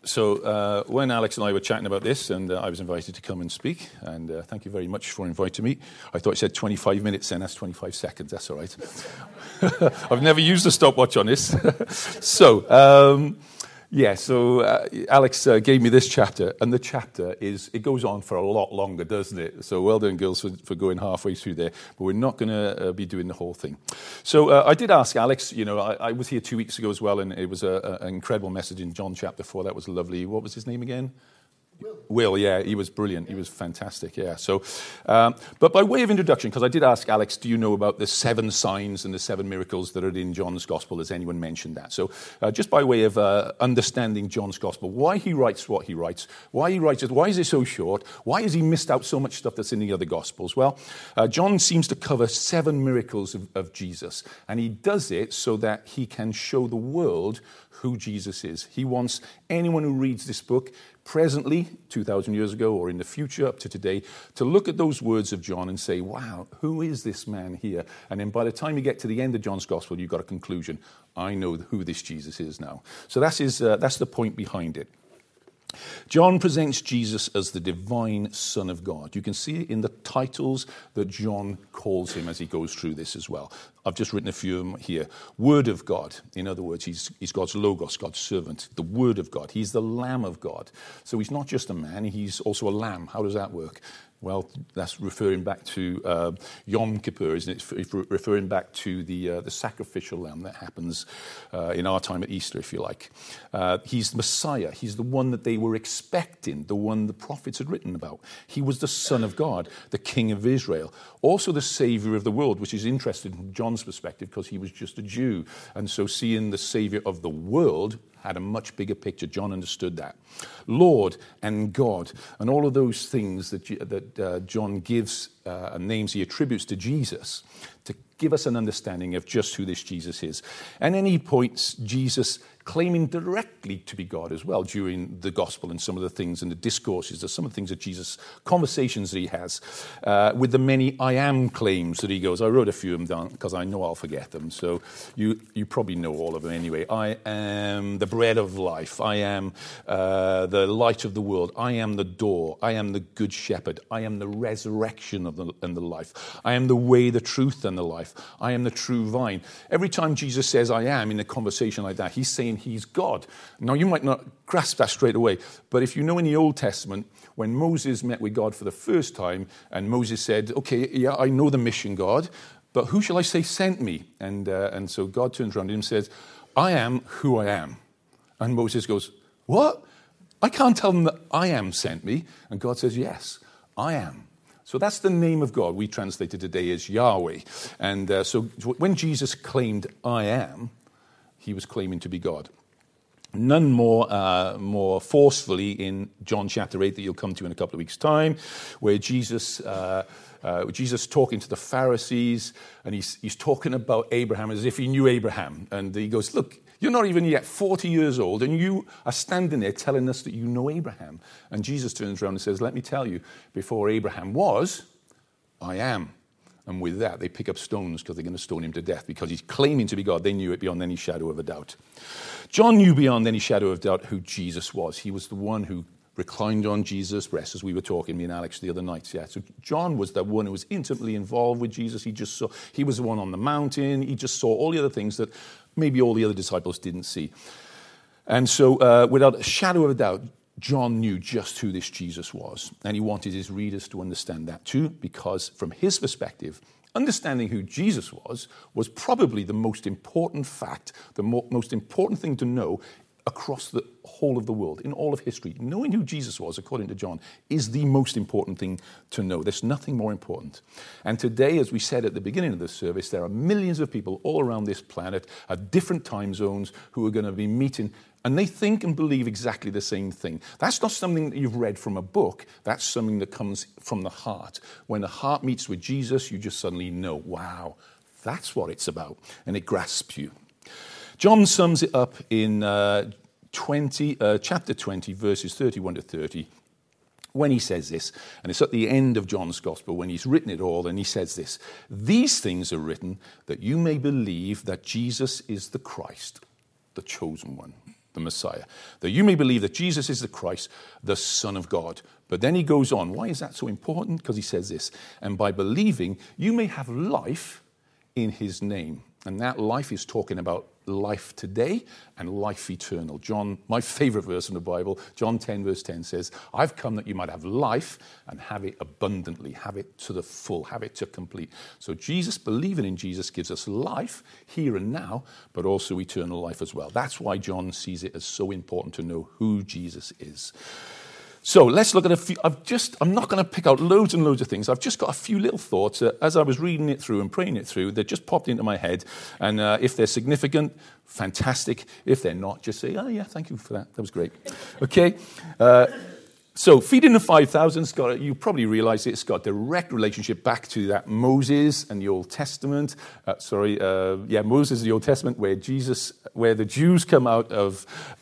So when Alex and I were chatting about this, and I was invited to come and speak, and thank you very much for inviting me. I thought you said 25 minutes, then that's 25 seconds. That's all right. I've never used a stopwatch on this. So Alex gave me this chapter, and the chapter it goes on for a lot longer, doesn't it? So well done, girls, for going halfway through there, but we're not going to be doing the whole thing. So I did ask Alex, I was here 2 weeks ago as well, and it was an incredible message in John chapter 4. That was lovely. What was his name again? Will, yeah, he was brilliant. He was fantastic, yeah. So, but by way of introduction, because I did ask Alex, do you know about the 7 signs and the 7 miracles that are in John's Gospel? Has anyone mentioned that? So, just by way of understanding John's Gospel, why he writes what he writes, why is it so short, why has he missed out so much stuff that's in the other Gospels? Well, John seems to cover 7 miracles of Jesus, and he does it so that he can show the world who Jesus is. He wants anyone who reads this book, presently, 2,000 years ago, or in the future, up to today, to look at those words of John and say, wow, who is this man here? And then by the time you get to the end of John's Gospel, you've got a conclusion. I know who this Jesus is now. So that's the point behind it. John presents Jesus as the divine Son of God. You can see it in the titles that John calls him as he goes through this as well. I've just written a few of them here. Word of God. In other words, he's God's logos, God's servant. The Word of God. He's the Lamb of God. So he's not just a man, he's also a lamb. How does that work? Well, that's referring back to Yom Kippur, isn't it? Referring back to the sacrificial lamb that happens in our time at Easter, if you like. He's the Messiah. He's the one that they were expecting, the one the prophets had written about. He was the Son of God, the King of Israel. Also the Savior of the world, which is interesting from John's perspective because he was just a Jew. And so seeing the Savior of the world had a much bigger picture. John understood that. Lord and God, and all of those things that John gives and names he attributes to Jesus to give us an understanding of just who this Jesus is. And then he points Jesus claiming directly to be God as well during the gospel and some of the things and the discourses, some of the things that Jesus, conversations that he has with the many I am claims that he goes. I wrote a few of them down because I know I'll forget them. So you probably know all of them anyway. I am the bread of life. I am the light of the world. I am the door. I am the good shepherd. I am the resurrection and the life. I am the way, the truth, and the life. I am the true vine. Every time Jesus says I am in a conversation like that, he's saying he's God. Now, you might not grasp that straight away, but if you know in the Old Testament, when Moses met with God for the first time, and Moses said, okay, yeah, I know the mission, God, but who shall I say sent me? And so God turns around to him and says, I am who I am. And Moses goes, what? I can't tell them that I am sent me. And God says, yes, I am. So that's the name of God. We translate it today as Yahweh. And so when Jesus claimed I am, he was claiming to be God. None more forcefully in John chapter 8 that you'll come to in a couple of weeks' time, where Jesus talking to the Pharisees, and he's talking about Abraham as if he knew Abraham. And he goes, look, you're not even yet 40 years old, and you are standing there telling us that you know Abraham. And Jesus turns around and says, let me tell you, before Abraham was, I am. And with that, they pick up stones because they're going to stone him to death because he's claiming to be God. They knew it beyond any shadow of a doubt. John knew beyond any shadow of doubt who Jesus was. He was the one who reclined on Jesus' breast, as we were talking, me and Alex, the other night. Yeah. So John was the one who was intimately involved with Jesus. He was the one on the mountain. He just saw all the other things that maybe all the other disciples didn't see. And so without a shadow of a doubt, John knew just who this Jesus was, and he wanted his readers to understand that too, because from his perspective, understanding who Jesus was probably the most important fact, the most important thing to know across the whole of the world, in all of history. Knowing who Jesus was, according to John, is the most important thing to know. There's nothing more important. And today, as we said at the beginning of this service, there are millions of people all around this planet at different time zones who are going to be meeting, and they think and believe exactly the same thing. That's not something that you've read from a book. That's something that comes from the heart. When the heart meets with Jesus, you just suddenly know, wow, that's what it's about, and it grasps you. John sums it up in chapter 20, verses 31 to 30, when he says this, and it's at the end of John's Gospel when he's written it all, and he says this, these things are written that you may believe that Jesus is the Christ, the chosen one, the Messiah, that you may believe that Jesus is the Christ, the Son of God. But then he goes on. Why is that so important? Because he says this, and by believing, you may have life in his name. And that life is talking about life today and life eternal. John, my favorite verse in the Bible, John 10 verse 10 says, I've come that you might have life and have it abundantly, have it to the full, have it to complete. So Jesus, believing in Jesus gives us life here and now, but also eternal life as well. That's why John sees it as so important to know who Jesus is. So let's look at a few. I'm not going to pick out loads and loads of things. I've just got a few little thoughts as I was reading it through and praying it through that just popped into my head. And if they're significant, fantastic. If they're not, just say, oh yeah, thank you for that. That was great. Okay. So feeding the 5,000, you probably realize it's got a direct relationship back to that Moses and the Old Testament. Moses and the Old Testament, where the Jews come out of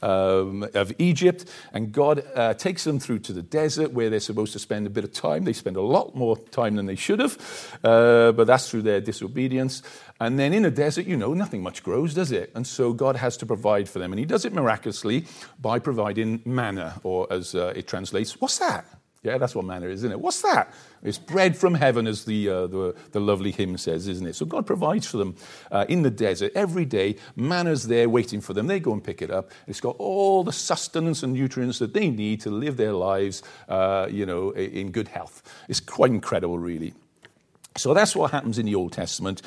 Egypt, and God takes them through to the desert where they're supposed to spend a bit of time. They spend a lot more time than they should have, but that's through their disobedience. And then in a desert, nothing much grows, does it? And so God has to provide for them. And he does it miraculously by providing manna, or as it translates, what's that? Yeah, that's what manna is, isn't it? What's that? It's bread from heaven, as the lovely hymn says, isn't it? So God provides for them in the desert every day. Manna's there waiting for them. They go and pick it up. It's got all the sustenance and nutrients that they need to live their lives, in good health. It's quite incredible, really. So that's what happens in the Old Testament,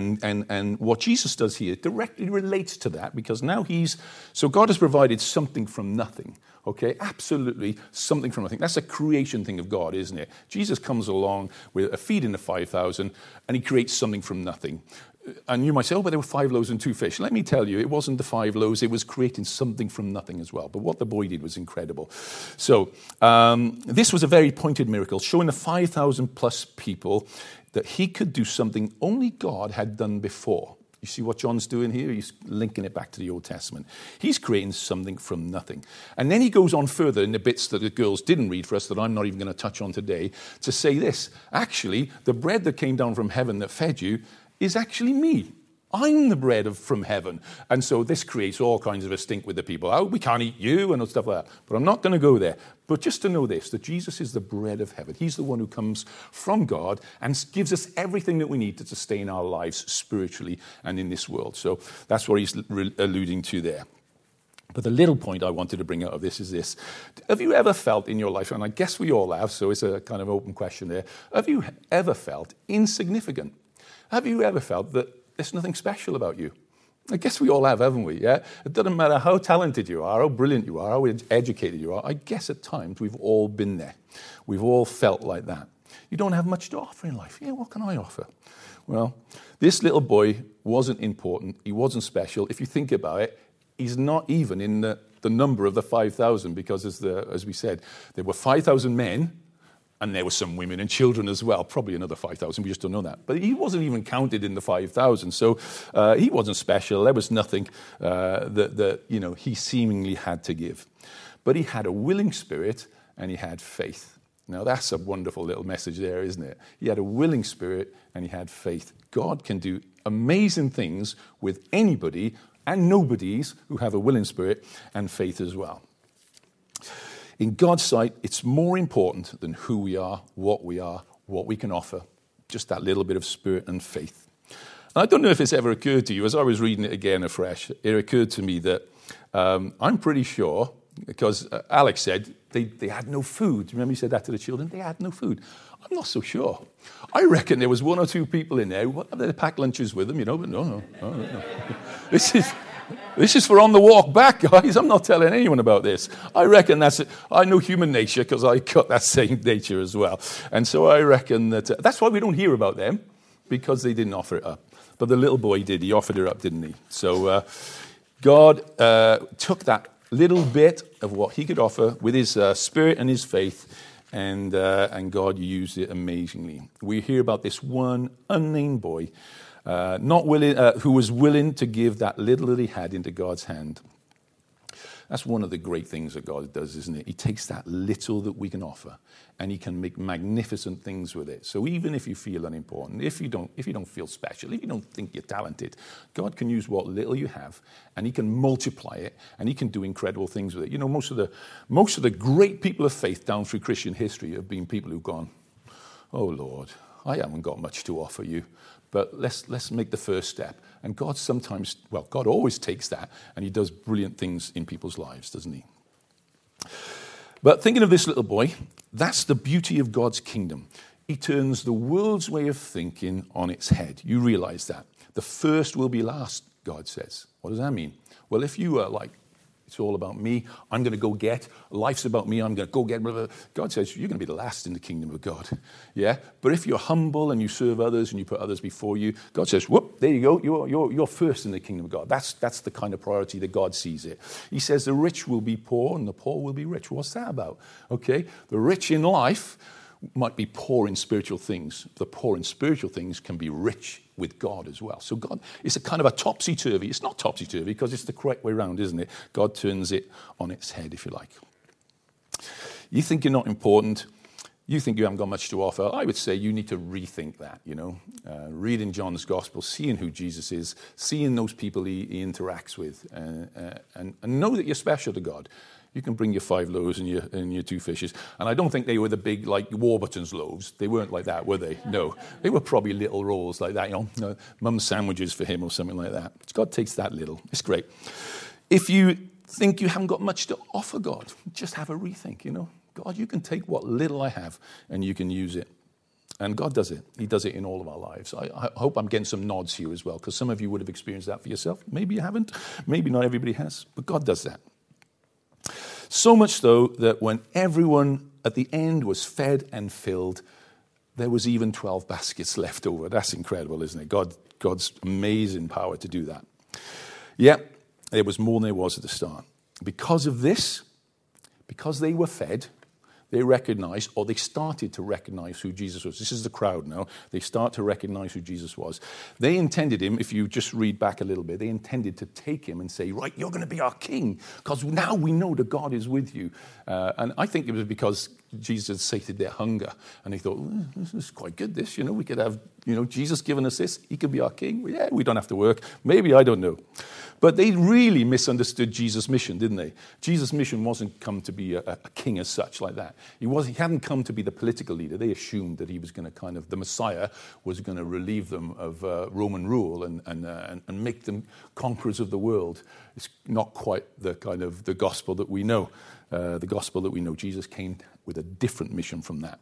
and what Jesus does here directly relates to that, because now so God has provided something from nothing, okay? Absolutely something from nothing. That's a creation thing of God, isn't it? Jesus comes along with a feeding the 5,000, and he creates something from nothing. And you might say, but there were 5 loaves and 2 fish. Let me tell you, it wasn't the 5 loaves, it was creating something from nothing as well. But what the boy did was incredible. So this was a very pointed miracle, showing the 5,000 plus people that he could do something only God had done before. You see what John's doing here? He's linking it back to the Old Testament. He's creating something from nothing. And then he goes on further in the bits that the girls didn't read for us, that I'm not even going to touch on today, to say this. Actually, the bread that came down from heaven that fed you is actually me. I'm the bread from heaven. And so this creates all kinds of a stink with the people. Oh, we can't eat you and stuff like that. But I'm not going to go there. But just to know this, that Jesus is the bread of heaven. He's the one who comes from God and gives us everything that we need to sustain our lives spiritually and in this world. So that's what he's alluding to there. But the little point I wanted to bring out of this is this. Have you ever felt in your life, and I guess we all have, so it's a kind of open question there, have you ever felt insignificant? Have you ever felt that there's nothing special about you? I guess we all have, haven't we? Yeah. It doesn't matter how talented you are, how brilliant you are, how educated you are. I guess at times we've all been there. We've all felt like that. You don't have much to offer in life. Yeah, what can I offer? Well, this little boy wasn't important. He wasn't special. If you think about it, he's not even in the number of the 5,000, because as we said, there were 5,000 men. And there were some women and children as well, probably another 5,000, we just don't know that. But he wasn't even counted in the 5,000, so he wasn't special. There was nothing that he seemingly had to give. But he had a willing spirit and he had faith. Now that's a wonderful little message there, isn't it? He had a willing spirit and he had faith. God can do amazing things with anybody and nobodies who have a willing spirit and faith as well. In God's sight, it's more important than who we are, what we can offer. Just that little bit of spirit and faith. And I don't know if it's ever occurred to you, as I was reading it again afresh, it occurred to me that I'm pretty sure, because Alex said they had no food. Remember he said that to the children? They had no food. I'm not so sure. I reckon there was 1 or 2 people in there who they packed lunches with them, but no. This is for on the walk back, guys. I'm not telling anyone about this. I reckon I know human nature because I got that same nature as well. And so I reckon that's why we don't hear about them, because they didn't offer it up. But the little boy did. He offered it up, didn't he? So God took that little bit of what he could offer with his spirit and his faith, and God used it amazingly. We hear about this one unnamed boy who was willing to give that little that he had into God's hand. That's one of the great things that God does, isn't it? He takes that little that we can offer and he can make magnificent things with it. So even if you feel unimportant, if you don't feel special, if you don't think you're talented, God can use what little you have and he can multiply it and he can do incredible things with it. You know, most of the great people of faith down through Christian history have been people who've gone, oh Lord, I haven't got much to offer you, but let's make the first step. And God God always takes that and he does brilliant things in people's lives, doesn't he? But thinking of this little boy, that's the beauty of God's kingdom. He turns the world's way of thinking on its head. You realize that. The first will be last, God says. What does that mean? Well, if you are like, it's all about me, I'm going to go get, life's about me, I'm going to go get, God says you're going to be the last in the kingdom of God. Yeah? But if you're humble and you serve others and you put others before you, God says, whoop, there you go, you're first in the kingdom of God. That's the kind of priority that God sees it. He says the rich will be poor and the poor will be rich. What's that about? Okay? The rich in life might be poor in spiritual things. The poor in spiritual things can be rich with God as well. So God, it's a kind of a topsy-turvy. It's not topsy-turvy because it's the correct way around, isn't it? God turns it on its head, if you like. You think you're not important. You think you haven't got much to offer. I would say you need to rethink that, you know. Reading John's Gospel, seeing who Jesus is, seeing those people he interacts with, and know that you're special to God. You can bring your 5 loaves and your 2 fishes. And I don't think they were the big, like, Warburton's loaves. They weren't like that, were they? No. They were probably little rolls like that, you know, mum's sandwiches for him or something like that. God takes that little. It's great. If you think you haven't got much to offer God, just have a rethink, you know. God, you can take what little I have and you can use it. And God does it. He does it in all of our lives. I hope I'm getting some nods here as well, because some of you would have experienced that for yourself. Maybe you haven't. Maybe not everybody has. But God does that. So much so that when everyone at the end was fed and filled, there was even 12 baskets left over. That's incredible, isn't it? God's amazing power to do that. Yeah, there was more than there was at the start. Because of this, because they were fed, they recognized, or they started to recognize who Jesus was. This is the crowd now. They start to recognize who Jesus was. They intended him, if you just read back a little bit, they intended to take him and say, right, you're going to be our king, because now we know that God is with you. And I think it was because Jesus had sated their hunger. And they thought, this is quite good, this. You know, we could have, Jesus giving us this. He could be our king. Well, yeah, we don't have to work. Maybe, I don't know. But they really misunderstood Jesus' mission, didn't they? Jesus' mission wasn't come to be a king as such, like that. He hadn't come to be the political leader. They assumed that he was going to the Messiah was going to relieve them of Roman rule and make them conquerors of the world. It's not quite the kind of the gospel that we know. Jesus came with a different mission from that.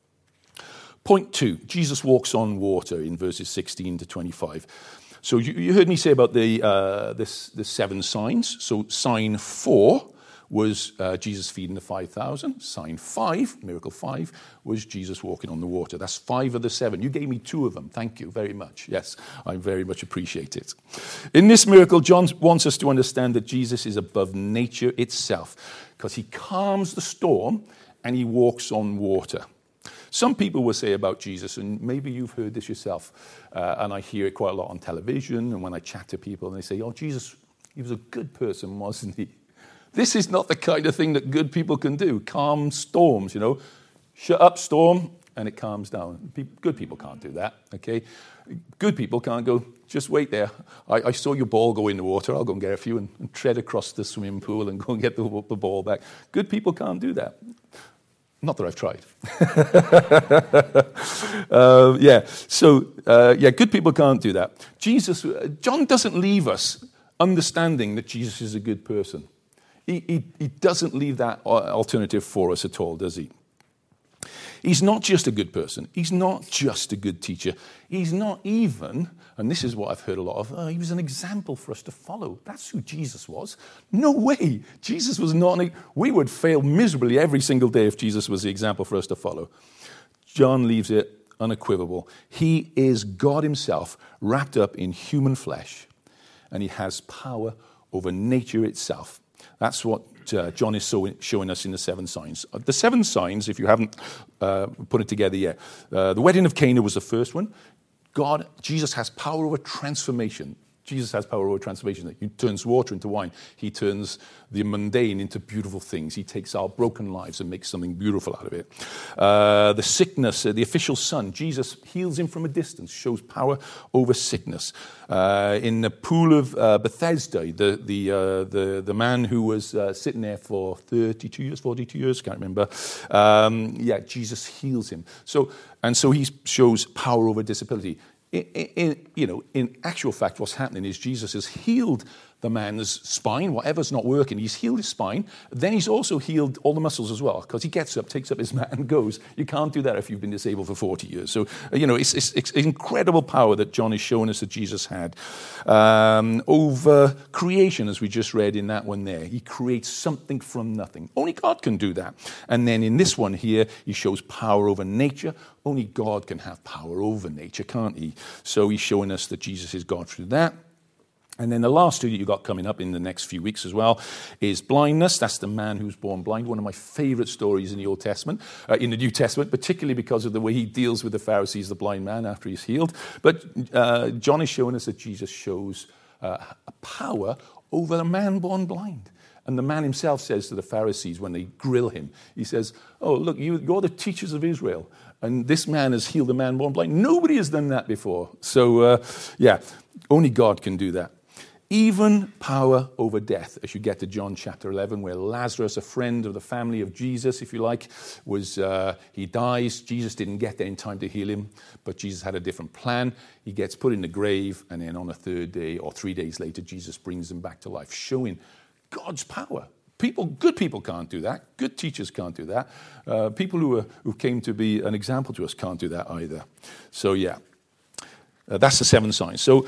Point 2, Jesus walks on water in verses 16 to 25. So you heard me say about the 7 signs. So sign 4 was Jesus feeding the 5,000. Sign 5, miracle 5, was Jesus walking on the water. That's 5 of the 7. You gave me 2 of them. Thank you very much. Yes, I very much appreciate it. In this miracle, John wants us to understand that Jesus is above nature itself, because he calms the storm and he walks on water. Some people will say about Jesus, and maybe you've heard this yourself, and I hear it quite a lot on television, and when I chat to people, and they say, oh, Jesus, he was a good person, wasn't he? This is not the kind of thing that good people can do. Calm storms, Shut up, storm, and it calms down. Good people can't do that, okay? Good people can't go, just wait there. I saw your ball go in the water. I'll go and get a few and tread across the swimming pool and go and get the ball back. Good people can't do that. Not that I've tried. Good people can't do that. John doesn't leave us understanding that Jesus is a good person. He doesn't leave that alternative for us at all, does he? He's not just a good person. He's not just a good teacher. He's not even, and this is what I've heard a lot of, he was an example for us to follow. That's who Jesus was. No way. Jesus was not, we would fail miserably every single day if Jesus was the example for us to follow. John leaves it unequivocal. He is God himself wrapped up in human flesh, and he has power over nature itself. That's what John is showing us in the 7 signs. The 7 signs, if you haven't put it together yet, the wedding of Cana was the first one. Jesus has power over transformation. Jesus has power over transformation. He turns water into wine. He turns the mundane into beautiful things. He takes our broken lives and makes something beautiful out of it. The sickness, the official son, Jesus heals him from a distance, shows power over sickness. In the pool of Bethesda, the man who was sitting there for 42 years, 42 years, can't remember. Jesus heals him. So he shows power over disability. In actual fact, what's happening is Jesus has healed the man's spine, whatever's not working. He's healed his spine. Then he's also healed all the muscles as well, because he gets up, takes up his mat, and goes. You can't do that if you've been disabled for 40 years. So, it's incredible power that John is showing us that Jesus had over creation, as we just read in that one there. He creates something from nothing. Only God can do that. And then in this one here, he shows power over nature. Only God can have power over nature, can't he? So he's showing us that Jesus is God through that. And then the last two that you've got coming up in the next few weeks as well is blindness. That's the man who's born blind. One of my favorite stories in the Old Testament, in the New Testament, particularly because of the way he deals with the Pharisees, the blind man, after he's healed. But John is showing us that Jesus shows a power over a man born blind. And the man himself says to the Pharisees when they grill him, he says, "Oh, look, you're the teachers of Israel. And this man has healed a man born blind. Nobody has done that before." So, only God can do that. Even power over death, as you get to John chapter 11, where Lazarus, a friend of the family of Jesus, if you like, he dies. Jesus didn't get there in time to heal him, but Jesus had a different plan. He gets put in the grave, and then on a third day or 3 days later, Jesus brings him back to life, showing God's power. Good people can't do that. Good teachers can't do that. People who came to be an example to us can't do that either. So, that's the 7 signs. So,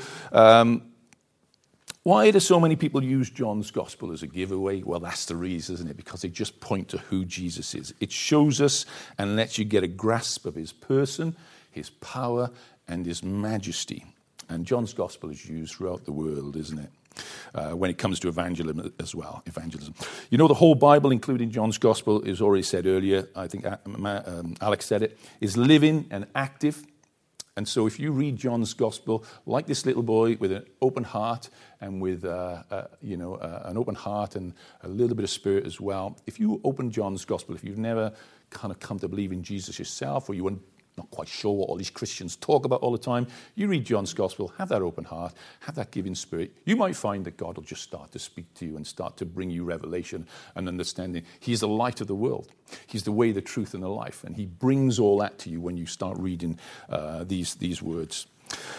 why do so many people use John's gospel as a giveaway? Well, that's the reason, isn't it? Because they just point to who Jesus is. It shows us and lets you get a grasp of his person, his power, and his majesty. And John's gospel is used throughout the world, isn't it? When it comes to evangelism as well. The whole Bible, including John's gospel, is already said earlier, I think Alex said it, is living and active. And so if you read John's gospel like this little boy with an open heart and with an open heart and a little bit of spirit as well, if you open John's gospel, if you've never kind of come to believe in Jesus yourself, or you weren't not quite sure what all these Christians talk about all the time, you read John's gospel, have that open heart, have that giving spirit. You might find that God will just start to speak to you and start to bring you revelation and understanding. He's the light of the world. He's the way, the truth, and the life. And he brings all that to you when you start reading these words.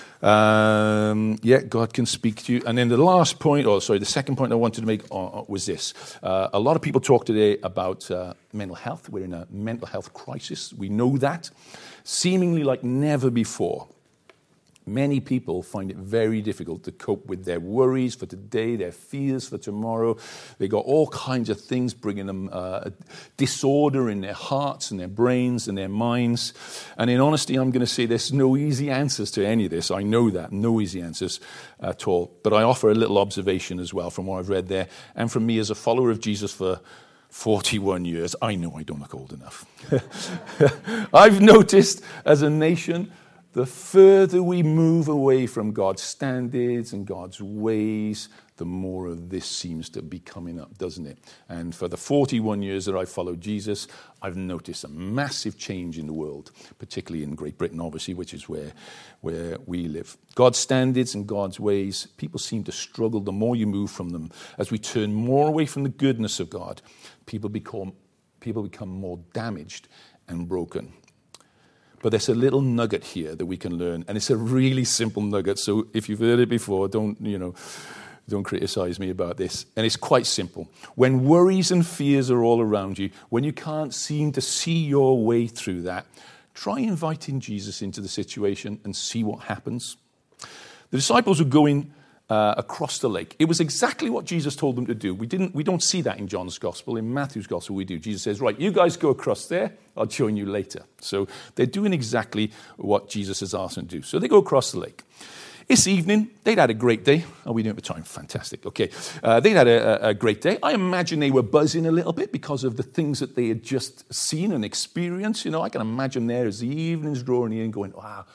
God can speak to you. And then the second point I wanted to make was this. A lot of people talk today about mental health. We're in a mental health crisis. We know that, seemingly like never before. Many people find it very difficult to cope with their worries for today, their fears for tomorrow. They got all kinds of things bringing them disorder in their hearts and their brains and their minds. And in honesty, I'm going to say there's no easy answers to any of this. I know that, no easy answers at all. But I offer a little observation as well from what I've read there. And from me as a follower of Jesus for 41 years, I know I don't look old enough. I've noticed as a nation, the further we move away from God's standards and God's ways, the more of this seems to be coming up, doesn't it? And for the 41 years that I've followed Jesus, I've noticed a massive change in the world, particularly in Great Britain, obviously, which is where we live. God's standards and God's ways, people seem to struggle the more you move from them. As we turn more away from the goodness of God, people become more damaged and broken. But there's a little nugget here that we can learn, and it's a really simple nugget. So if you've heard it before, don't criticize me about this. And it's quite simple. When worries and fears are all around you, when you can't seem to see your way through that, try inviting Jesus into the situation and see what happens. The disciples were going across the lake. It was exactly what Jesus told them to do. We don't see that in John's gospel. In Matthew's gospel, we do. Jesus says, right, you guys go across there. I'll join you later. So they're doing exactly what Jesus has asked them to do. So they go across the lake. It's evening. They'd had a great day. Oh, we didn't have time. Fantastic. Okay. They'd had a great day. I imagine they were buzzing a little bit because of the things that they had just seen and experienced. I can imagine there as the evening's drawing in going, wow,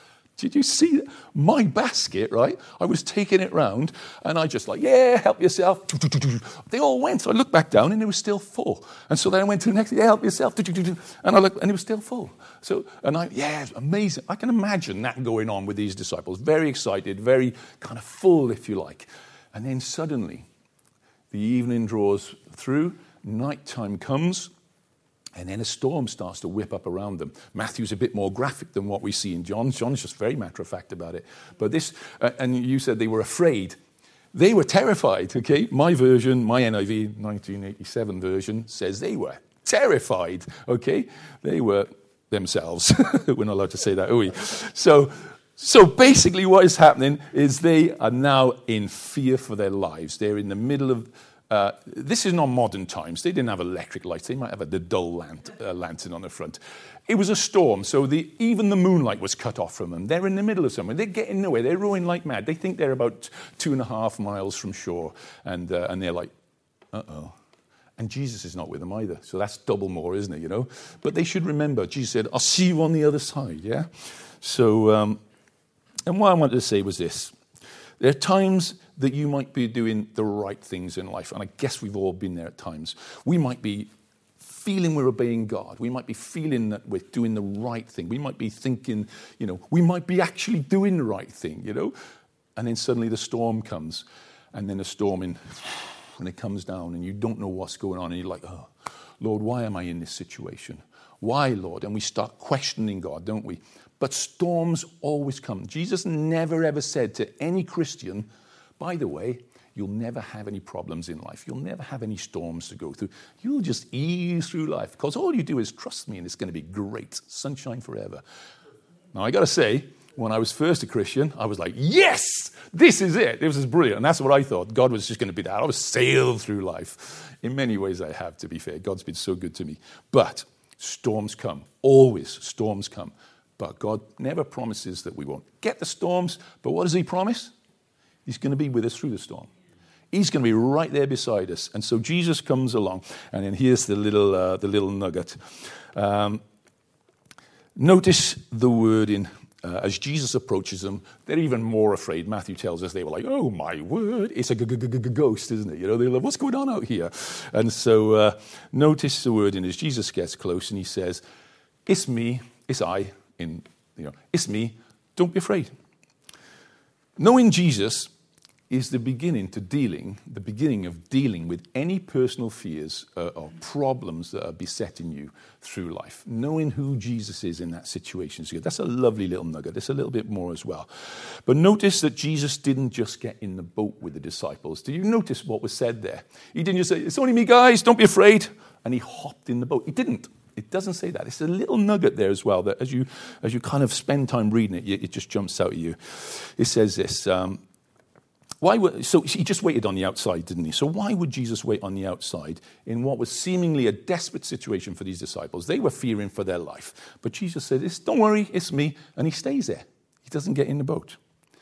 Did you see my basket, right? I was taking it round, and I just like, yeah, help yourself. They all went. So I looked back down, and it was still full. And so then I went to the next, yeah, help yourself. And I looked, and it was still full. So, it's amazing. I can imagine that going on with these disciples. Very excited, very kind of full, if you like. And then suddenly, the evening draws through, nighttime comes, and then a storm starts to whip up around them. Matthew's a bit more graphic than what we see in John. John's just very matter-of-fact about it. But this, and you said they were afraid. They were terrified, okay? My version, my NIV 1987 version, says they were terrified, okay? They were themselves. We're not allowed to say that, are we? So basically what is happening is they are now in fear for their lives. They're in the middle of... this is not modern times. They didn't have electric lights. They might have the dull lantern on the front. It was a storm, so even the moonlight was cut off from them. They're in the middle of somewhere. They're getting nowhere. They're rowing like mad. They think they're about 2.5 miles from shore, and they're like, uh-oh. And Jesus is not with them either. So that's double more, isn't it, you know? But they should remember, Jesus said, I'll see you on the other side, yeah? So, and what I wanted to say was this. There are times that you might be doing the right things in life, and I guess we've all been there at times. We might be feeling we're obeying God. We might be feeling that we're doing the right thing. We might be thinking, you know, we might be actually doing the right thing, you know? And then suddenly the storm comes, and then the storm and it comes down, and you don't know what's going on, and you're like, oh, Lord, why am I in this situation? Why, Lord? And we start questioning God, don't we? But storms always come. Jesus never ever said to any Christian, by the way, you'll never have any problems in life. You'll never have any storms to go through. You'll just ease through life because all you do is trust me and it's going to be great. Sunshine forever. Now, I got to say, when I was first a Christian, I was like, yes, this is it. This is brilliant. And that's what I thought. God was just going to be that. I was sailed through life. In many ways, I have, to be fair. God's been so good to me. But storms come. Always storms come. But God never promises that we won't get the storms. But what does he promise? He's going to be with us through the storm. He's going to be right there beside us. And so Jesus comes along. And then here's the little nugget. Notice the wording. As Jesus approaches them, they're even more afraid. Matthew tells us they were like, oh, my word. It's a ghost, isn't it? You know, they're like, what's going on out here? And so notice the wording as Jesus gets close and he says, it's me, it's I. It's me, don't be afraid. Knowing Jesus is the beginning of dealing with any personal fears or problems that are besetting you through life. Knowing who Jesus is in that situation is good. That's a lovely little nugget. There's a little bit more as well. But notice that Jesus didn't just get in the boat with the disciples. Did you notice what was said there? He didn't just say, it's only me, guys, don't be afraid. And he hopped in the boat. He didn't. It doesn't say that. It's a little nugget there as well that as you kind of spend time reading it, it just jumps out at you. It says this. So he just waited on the outside, didn't he? So why would Jesus wait on the outside in what was seemingly a desperate situation for these disciples? They were fearing for their life. But Jesus said, don't worry, it's me. And he stays there. He doesn't get in the boat.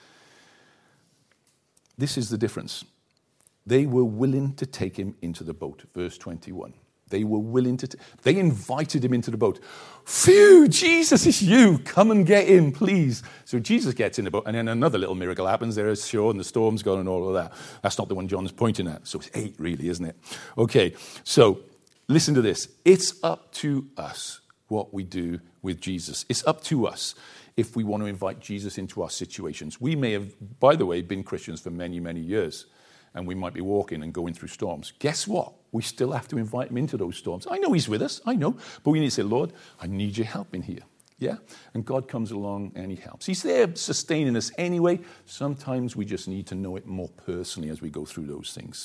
This is the difference. They were willing to take him into the boat. Verse 21. They were willing to... They invited him into the boat. Phew, Jesus, it's you. Come and get in, please. So Jesus gets in the boat, and then another little miracle happens. There is shore, and the storm's gone and all of that. That's not the one John's pointing at. So it's 8, really, isn't it? Okay, so listen to this. It's up to us what we do with Jesus. It's up to us if we want to invite Jesus into our situations. We may have, by the way, been Christians for many, many years. And we might be walking and going through storms. Guess what? We still have to invite him into those storms. I know he's with us, I know. But we need to say, Lord, I need your help in here. Yeah? And God comes along and he helps. He's there sustaining us anyway. Sometimes we just need to know it more personally as we go through those things.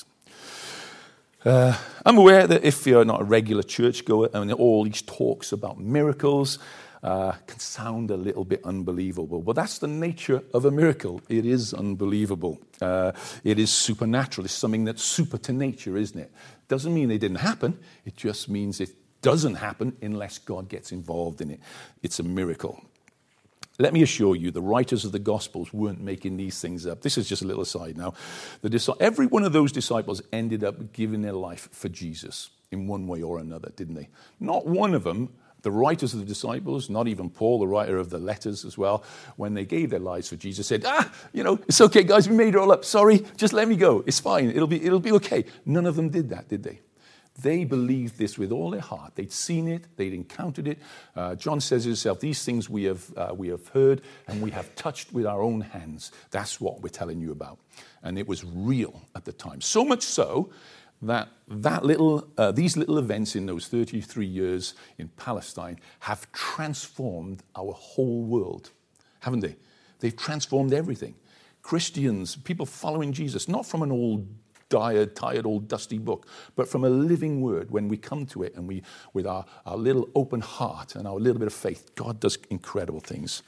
I'm aware that if you're not a regular churchgoer, and all these talks about miracles can sound a little bit unbelievable. But that's the nature of a miracle. It is unbelievable. It is supernatural. It's something that's super to nature, isn't it? Doesn't mean they didn't happen. It just means it doesn't happen unless God gets involved in it. It's a miracle. Let me assure you, the writers of the Gospels weren't making these things up. This is just a little aside now. Every one of those disciples ended up giving their life for Jesus in one way or another, didn't they? Not one of them, The writers of the disciples, not even Paul, the writer of the letters as well, when they gave their lives for Jesus, said, it's okay, guys, we made it all up. Sorry, just let me go. It's fine. It'll be okay. None of them did that, did they? They believed this with all their heart. They'd seen it. They'd encountered it. John says himself, these things we have heard and we have touched with our own hands. That's what we're telling you about. And it was real at the time. So much so that these little events in those 33 years in Palestine have transformed our whole world, haven't they? They've transformed everything. Christians, people following Jesus, not from an old tired old dusty book, but from a living word. When we come to it and we, with our little open heart and our little bit of faith, God does incredible things.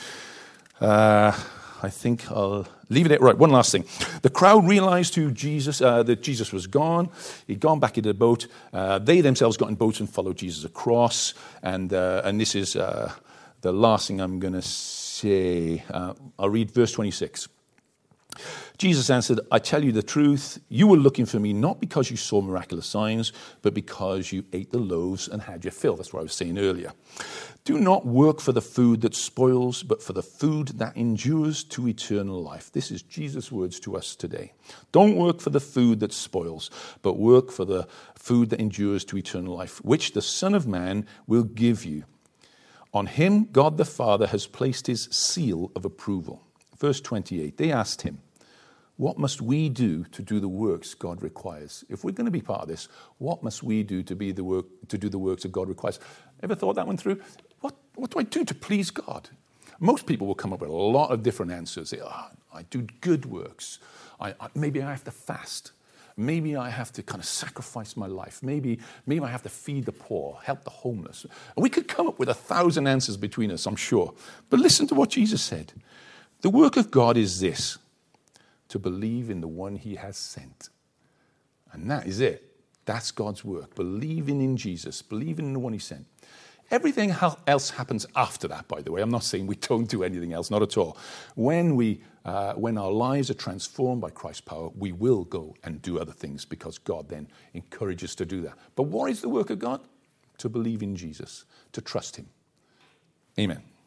I think I'll leave it at right. One last thing. The crowd realized that Jesus was gone. He'd gone back into the boat. They themselves got in boats and followed Jesus across. And this is the last thing I'm going to say. I'll read verse 26. Jesus answered, I tell you the truth, you were looking for me not because you saw miraculous signs, but because you ate the loaves and had your fill. That's what I was saying earlier. Do not work for the food that spoils, but for the food that endures to eternal life. This is Jesus' words to us today. Don't work for the food that spoils, but work for the food that endures to eternal life, which the Son of Man will give you. On him, God the Father has placed his seal of approval. Verse 28, they asked him, what must we do to do the works God requires? If we're going to be part of this, what must we do to do the works that God requires? Ever thought that one through? What do I do to please God? Most people will come up with a lot of different answers. I do good works. Maybe I have to fast. Maybe I have to kind of sacrifice my life. Maybe I have to feed the poor, help the homeless. And we could come up with 1,000 answers between us, I'm sure. But listen to what Jesus said. The work of God is this, to believe in the one he has sent. And that is it. That's God's work. Believing in Jesus. Believing in the one he sent. Everything else happens after that, by the way. I'm not saying we don't do anything else, not at all. When our lives are transformed by Christ's power, we will go and do other things because God then encourages us to do that. But what is the work of God? To believe in Jesus, to trust him. Amen.